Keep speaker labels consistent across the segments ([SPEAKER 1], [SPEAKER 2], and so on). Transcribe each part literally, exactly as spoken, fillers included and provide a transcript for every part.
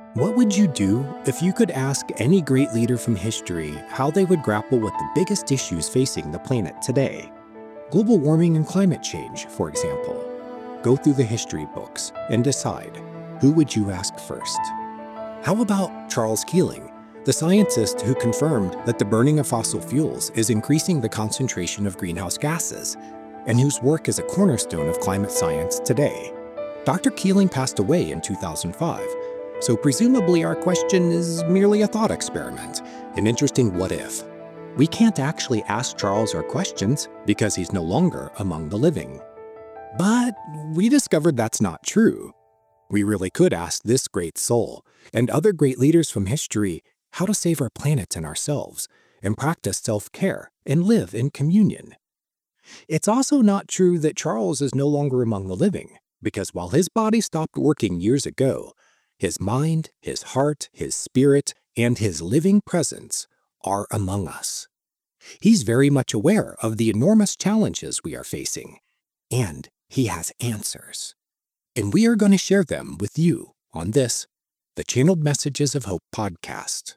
[SPEAKER 1] What would you do if you could ask any great leader from history how they would grapple with the biggest issues facing the planet today? Global warming and climate change, for example. Go through the history books and decide, who would you ask first? How about Charles Keeling, the scientist who confirmed that the burning of fossil fuels is increasing the concentration of greenhouse gases, and whose work is a cornerstone of climate science today? Doctor Keeling passed away in two thousand five, so presumably our question is merely a thought experiment, an interesting what if. We can't actually ask Charles our questions because he's no longer among the living. But we discovered that's not true. We really could ask this great soul and other great leaders from history how to save our planet and ourselves, and practice self-care and live in communion. It's also not true that Charles is no longer among the living, because while his body stopped working years ago, his mind, his heart, his spirit, and his living presence are among us. He's very much aware of the enormous challenges we are facing, and he has answers. And we are going to share them with you on this, the Channeled Messages of Hope podcast.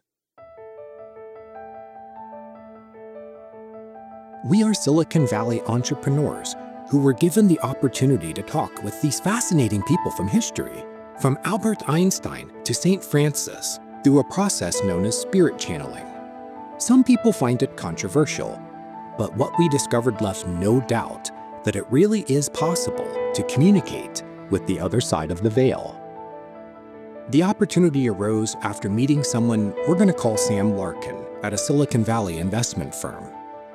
[SPEAKER 1] We are Silicon Valley entrepreneurs who were given the opportunity to talk with these fascinating people from history, from Albert Einstein to Saint Francis, through a process known as spirit channeling. Some people find it controversial, but what we discovered left no doubt that it really is possible to communicate with the other side of the veil. The opportunity arose after meeting someone we're going to call Sam Larkin at a Silicon Valley investment firm.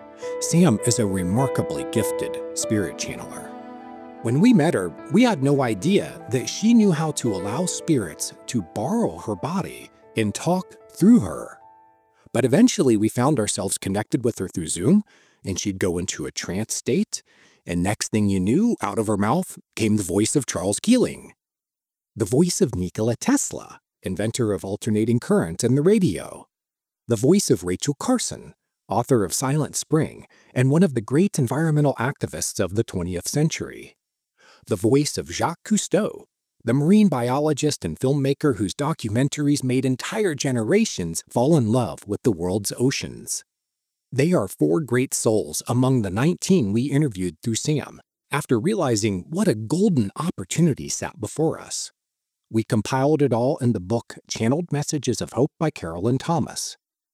[SPEAKER 1] Sam is a remarkably gifted spirit channeler. When we met her, we had no idea that she knew how to allow spirits to borrow her body and talk through her. But eventually we found ourselves connected with her through Zoom, and she'd go into a trance state, and next thing you knew, out of her mouth came the voice of Charles Keeling, the voice of Nikola Tesla, inventor of alternating current and the radio, the voice of Rachel Carson, author of Silent Spring and one of the great environmental activists of the twentieth century, the voice of Jacques Cousteau, the marine biologist and filmmaker whose documentaries made entire generations fall in love with the world's oceans. They are four great souls among the nineteen we interviewed through Sam, after realizing what a golden opportunity sat before us. We compiled it all in the book Channeled Messages of Hope by Carolyn Thomas.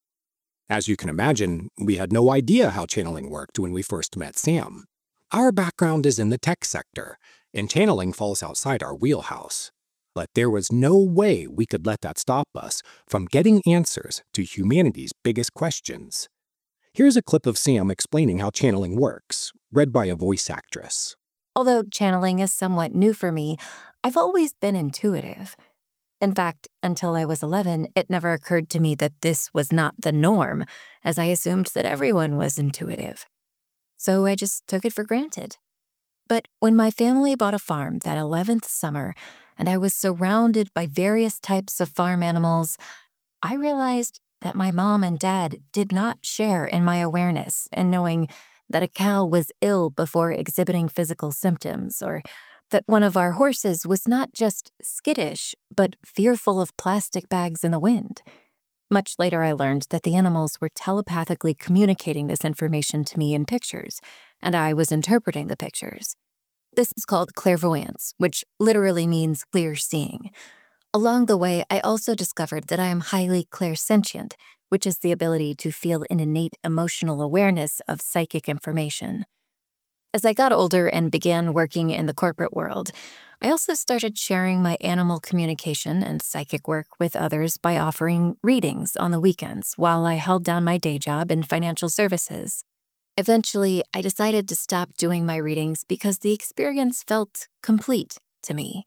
[SPEAKER 1] As you can imagine, we had no idea how channeling worked when we first met Sam. Our background is in the tech sector, and channeling falls outside our wheelhouse. But there was no way we could let that stop us from getting answers to humanity's biggest questions. Here's a clip of Sam explaining how channeling works, read by a voice actress.
[SPEAKER 2] Although channeling is somewhat new for me, I've always been intuitive. In fact, until I was eleven, it never occurred to me that this was not the norm, as I assumed that everyone was intuitive. So I just took it for granted. But when my family bought a farm that eleventh summer, and I was surrounded by various types of farm animals, I realized that my mom and dad did not share in my awareness in knowing that a cow was ill before exhibiting physical symptoms, or that one of our horses was not just skittish, but fearful of plastic bags in the wind. Much later, I learned that the animals were telepathically communicating this information to me in pictures, and I was interpreting the pictures. This is called clairvoyance, which literally means clear seeing. Along the way, I also discovered that I am highly clairsentient, which is the ability to feel an innate emotional awareness of psychic information. As I got older and began working in the corporate world, I also started sharing my animal communication and psychic work with others by offering readings on the weekends while I held down my day job in financial services. Eventually, I decided to stop doing my readings because the experience felt complete to me.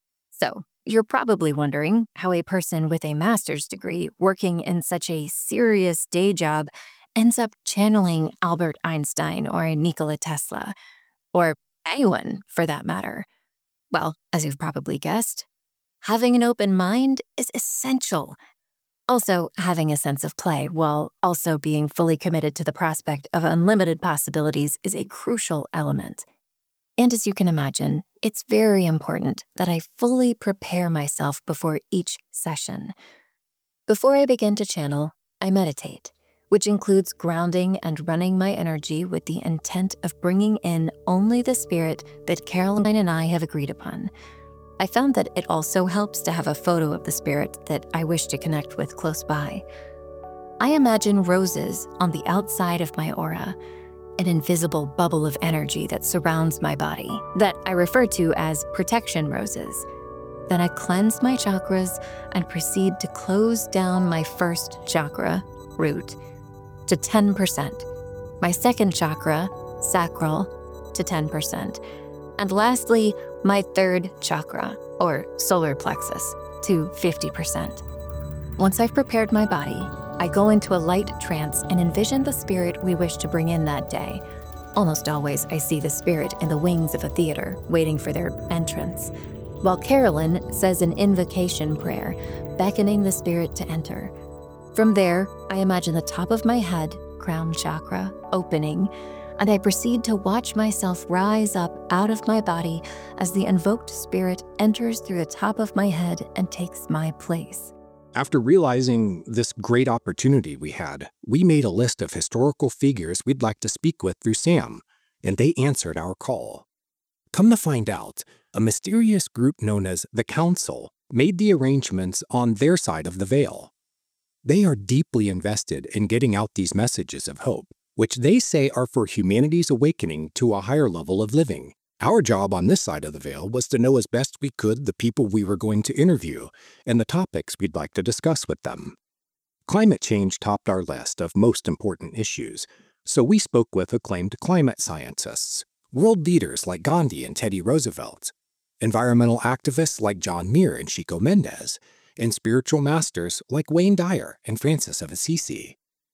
[SPEAKER 2] So, you're probably wondering how a person with a master's degree working in such a serious day job ends up channeling Albert Einstein or Nikola Tesla, or anyone for that matter. Well, as you've probably guessed, having an open mind is essential. Also, having a sense of play while also being fully committed to the prospect of unlimited possibilities is a crucial element. And as you can imagine, it's very important that I fully prepare myself before each session. Before I begin to channel, I meditate, which includes grounding and running my energy with the intent of bringing in only the spirit that Caroline and I have agreed upon. I found that it also helps to have a photo of the spirit that I wish to connect with close by. I imagine roses on the outside of my aura, an invisible bubble of energy that surrounds my body that I refer to as protection roses. Then I cleanse my chakras and proceed to close down my first chakra, root, to ten percent, my second chakra, sacral, to ten percent, and lastly, my third chakra, or solar plexus, to fifty percent. Once I've prepared my body, I go into a light trance and envision the spirit we wish to bring in that day. Almost always, I see the spirit in the wings of a theater, waiting for their entrance, while Carolyn says an invocation prayer, beckoning the spirit to enter. From there, I imagine the top of my head, crown chakra, opening, and I proceed to watch myself rise up out of my body as the invoked spirit enters through the top of my head and takes my place.
[SPEAKER 1] After realizing this great opportunity we had, we made a list of historical figures we'd like to speak with through Sam, and they answered our call. Come to find out, a mysterious group known as the Council made the arrangements on their side of the veil. They are deeply invested in getting out these messages of hope, which they say are for humanity's awakening to a higher level of living. Our job on this side of the veil was to know as best we could the people we were going to interview and the topics we'd like to discuss with them. Climate change topped our list of most important issues, so we spoke with acclaimed climate scientists, world leaders like Gandhi and Teddy Roosevelt, environmental activists like John Muir and Chico Mendes, and spiritual masters like Wayne Dyer and Francis of Assisi.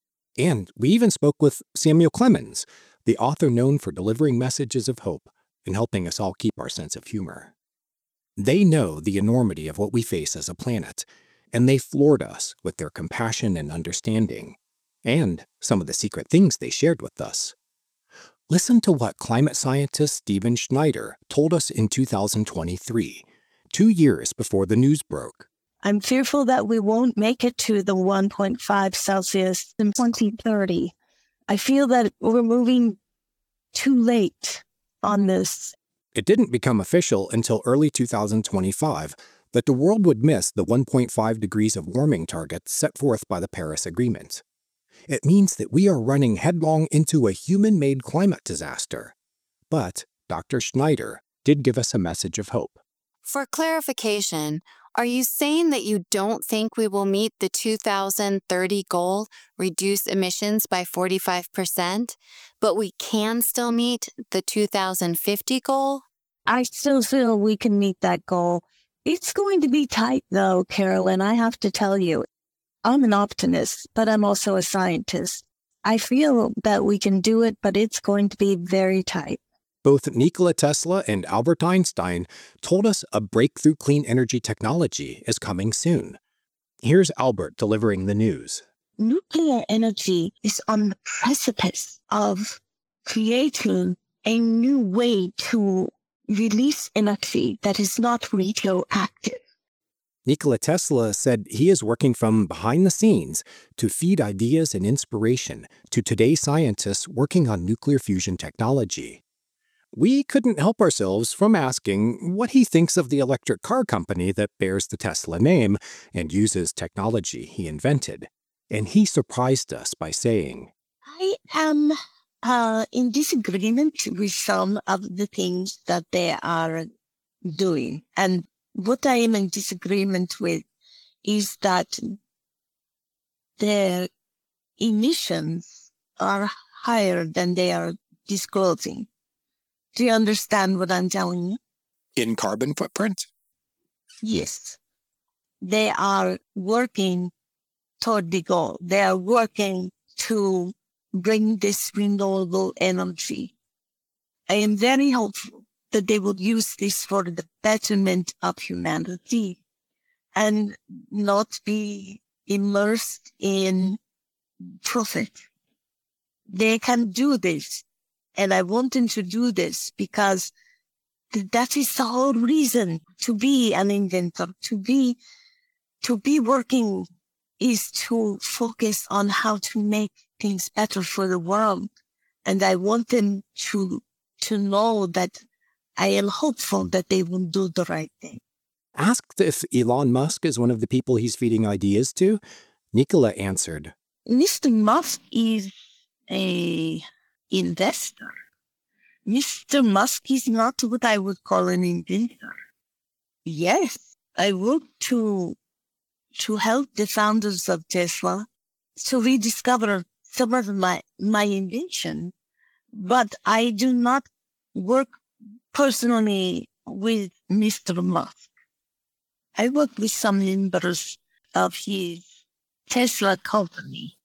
[SPEAKER 1] And we even spoke with Samuel Clemens, the author known for delivering messages of hope and helping us all keep our sense of humor. They know the enormity of what we face as a planet, and they floored us with their compassion and understanding, and some of the secret things they shared with us. Listen to what climate scientist Stephen Schneider told us in two thousand twenty-three, two years before the news broke.
[SPEAKER 3] I'm fearful that we won't make it to the one point five Celsius in twenty thirty. I feel that we're moving too late on this.
[SPEAKER 1] It didn't become official until early two thousand twenty-five that the world would miss the one point five degrees of warming target set forth by the Paris Agreement. It means that we are running headlong into a human-made climate disaster. But Doctor Schneider did give us a message of hope.
[SPEAKER 4] For clarification, are you saying that you don't think we will meet the two thousand thirty goal, reduce emissions by forty-five percent, but we can still meet the two thousand fifty goal?
[SPEAKER 3] I still feel we can meet that goal. It's going to be tight, though, Carolyn, I have to tell you. I'm an optimist, but I'm also a scientist. I feel that we can do it, but it's going to be very tight.
[SPEAKER 1] Both Nikola Tesla and Albert Einstein told us a breakthrough clean energy technology is coming soon. Here's Albert delivering the news.
[SPEAKER 3] Nuclear energy is on the precipice of creating a new way to release energy that is not radioactive.
[SPEAKER 1] Nikola Tesla said he is working from behind the scenes to feed ideas and inspiration to today's scientists working on nuclear fusion technology. We couldn't help ourselves from asking what he thinks of the electric car company that bears the Tesla name and uses technology he invented. And he surprised us by saying,
[SPEAKER 3] I am uh, in disagreement with some of the things that they are doing. And what I am in disagreement with is that their emissions are higher than they are disclosing. Do you understand what I'm telling you?
[SPEAKER 1] In carbon footprint?
[SPEAKER 3] Yes. They are working toward the goal. They are working to bring this renewable energy. I am very hopeful that they will use this for the betterment of humanity and not be immersed in profit. They can do this. And I want them to do this because That is the whole reason to be an inventor, to be, to be working is to focus on how to make things better for the world. And I want them to, to know that I am hopeful that they will do the right thing.
[SPEAKER 1] Asked if Elon Musk is one of the people he's feeding ideas to, Nicola answered,
[SPEAKER 3] Mister Musk is a investor. Mister Musk is not what I would call an inventor. Yes, I work to, to help the founders of Tesla to rediscover some of my, my invention, but I do not work personally with Mister Musk. I work with some members of his Tesla company,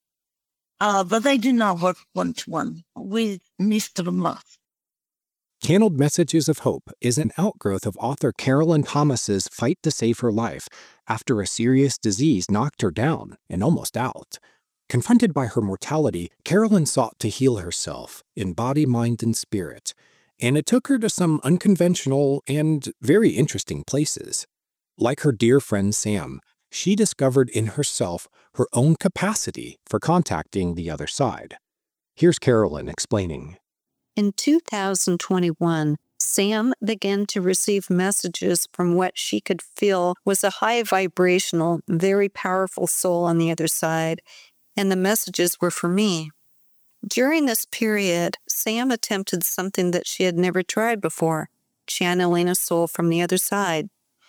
[SPEAKER 3] uh, but I do not work one-to-one with Mister Musk.
[SPEAKER 1] Channeled Messages of Hope is an outgrowth of author Carolyn Thomas's fight to save her life after a serious disease knocked her down and almost out. Confronted by her mortality, Carolyn sought to heal herself in body, mind, and spirit, and it took her to some unconventional and very interesting places. Like her dear friend Sam, she discovered in herself her own capacity for contacting the other side. Here's Carolyn explaining.
[SPEAKER 5] In two thousand twenty-one, Sam began to receive messages from what she could feel was a high vibrational, very powerful soul on the other side, and the messages were for me. During this period, Sam attempted something that she had never tried before, channeling a soul from the other side.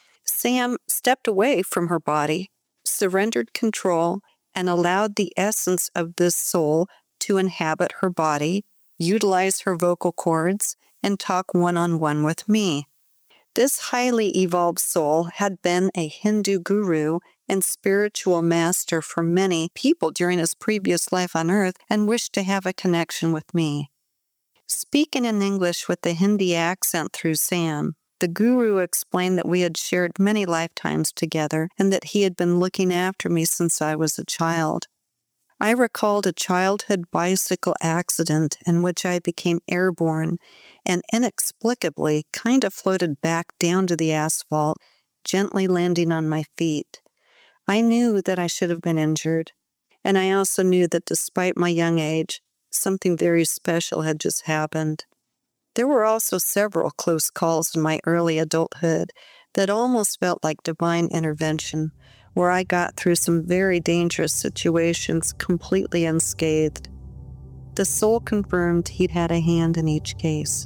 [SPEAKER 5] Sam stepped away from her body, surrendered control, and allowed the essence of this soul to inhabit her body, utilize her vocal cords, and talk one-on-one with me. This highly evolved soul had been a Hindu guru and spiritual master for many people during his previous life on Earth and wished to have a connection with me. Speaking in English with the Hindi accent through Sam, the guru explained that we had shared many lifetimes together and that he had been looking after me since I was a child. I recalled a childhood bicycle accident in which I became airborne and inexplicably kind of floated back down to the asphalt, gently landing on my feet. I knew that I should have been injured, and I also knew that despite my young age, something very special had just happened. There were also several close calls in my early adulthood that almost felt like divine intervention, where I got through some very dangerous situations completely unscathed. The soul confirmed he'd had a hand in each case.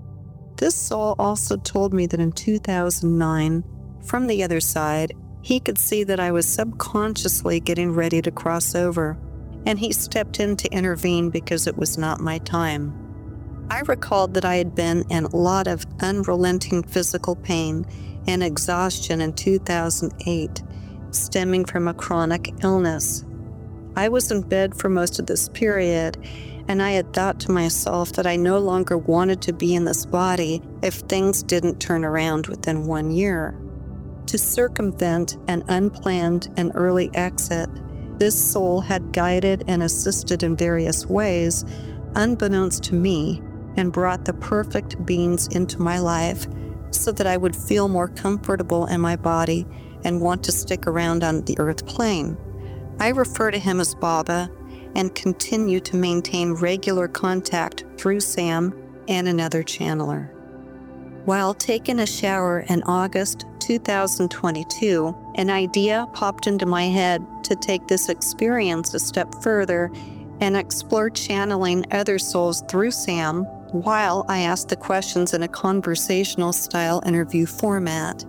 [SPEAKER 5] This soul also told me that in two thousand nine, from the other side, he could see that I was subconsciously getting ready to cross over, and he stepped in to intervene because it was not my time. I recalled that I had been in a lot of unrelenting physical pain and exhaustion in two thousand eight, stemming from a chronic illness. I was in bed for most of this period, and I had thought to myself that I no longer wanted to be in this body if things didn't turn around within one year. To circumvent an unplanned and early exit, this soul had guided and assisted in various ways, unbeknownst to me, and brought the perfect beings into my life so that I would feel more comfortable in my body and want to stick around on the earth plane. I refer to him as Baba and continue to maintain regular contact through Sam and another channeler. While taking a shower in August two thousand twenty-two, an idea popped into my head to take this experience a step further and explore channeling other souls through Sam while I asked the questions in a conversational style interview format.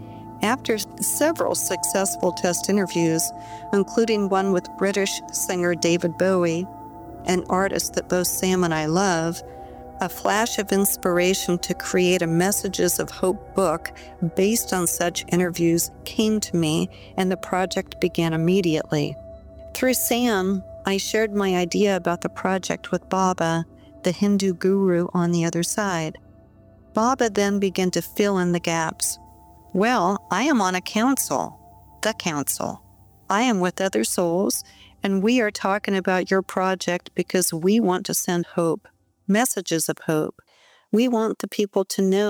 [SPEAKER 5] After several successful test interviews, including one with British singer David Bowie, an artist that both Sam and I love, a flash of inspiration to create a Messages of Hope book based on such interviews came to me, and the project began immediately. Through Sam, I shared my idea about the project with Baba, the Hindu guru on the other side. Baba then began to fill in the gaps. Well, I am on a council, the council. I am with other souls, and we are talking about your project because we want to send hope, messages of hope. We want the people to know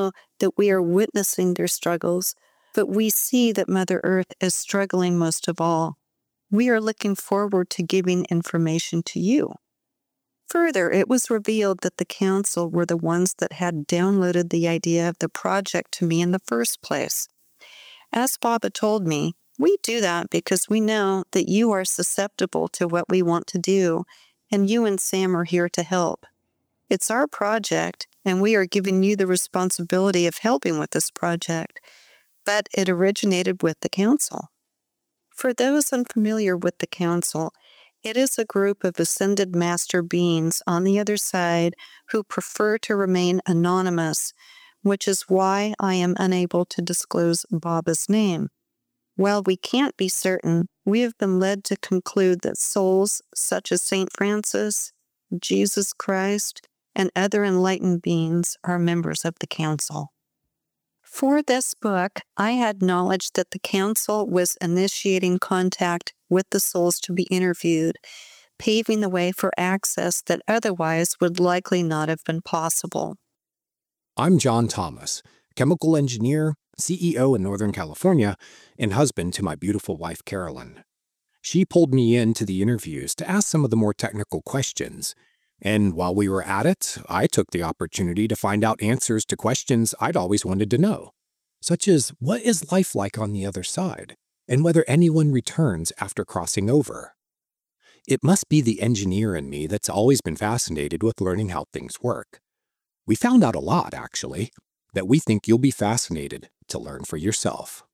[SPEAKER 5] that we are witnessing their struggles, but we see that Mother Earth is struggling most of all. We are looking forward to giving information to you. Further, it was revealed that the council were the ones that had downloaded the idea of the project to me in the first place. As Baba told me, we do that because we know that you are susceptible to what we want to do, and you and Sam are here to help. It's our project, and we are giving you the responsibility of helping with this project, but it originated with the council. For those unfamiliar with the council, it is a group of ascended master beings on the other side who prefer to remain anonymous, which is why I am unable to disclose Baba's name. While we can't be certain, we have been led to conclude that souls such as Saint Francis, Jesus Christ, and other enlightened beings are members of the council. For this book, I had knowledge that the council was initiating contact with the souls to be interviewed, paving the way for access that otherwise would likely not have been possible.
[SPEAKER 1] I'm John Thomas, chemical engineer, C E O in Northern California, and husband to my beautiful wife, Carolyn. She pulled me into the interviews to ask some of the more technical questions, and while we were at it, I took the opportunity to find out answers to questions I'd always wanted to know, such as what is life like on the other side, and whether anyone returns after crossing over. It must be the engineer in me that's always been fascinated with learning how things work. We found out a lot, actually, that we think you'll be fascinated to learn for yourself.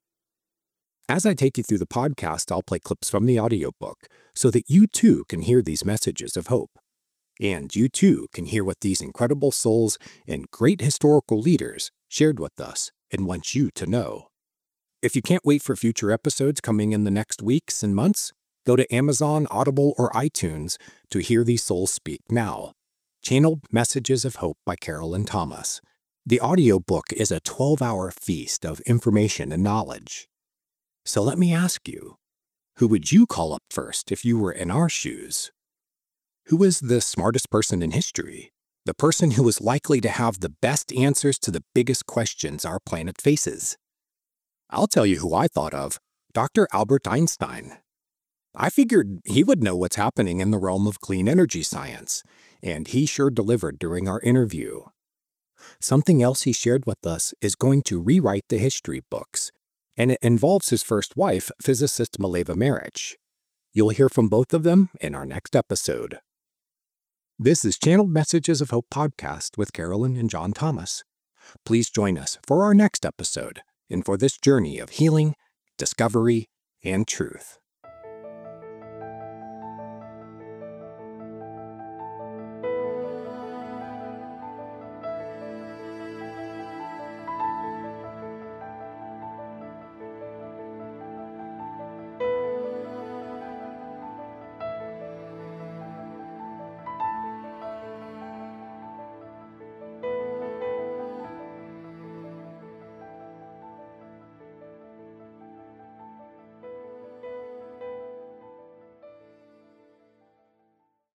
[SPEAKER 1] As I take you through the podcast, I'll play clips from the audiobook so that you too can hear these messages of hope. And you too can hear what these incredible souls and great historical leaders shared with us and want you to know. If you can't wait for future episodes coming in the next weeks and months, go to Amazon, Audible, or iTunes to hear these souls speak now. Channeled Messages of Hope by Carolyn Thomas. The audiobook is a twelve-hour feast of information and knowledge. So let me ask you, who would you call up first if you were in our shoes? Who is the smartest person in history? The person who is likely to have the best answers to the biggest questions our planet faces? I'll tell you who I thought of, Doctor Albert Einstein. I figured he would know what's happening in the realm of clean energy science, and he sure delivered during our interview. Something else he shared with us is going to rewrite the history books, and it involves his first wife, physicist Mileva Maric. You'll hear from both of them in our next episode. This is Channeled Messages of Hope podcast with Carolyn and John Thomas. Please join us for our next episode and for this journey of healing, discovery, and truth.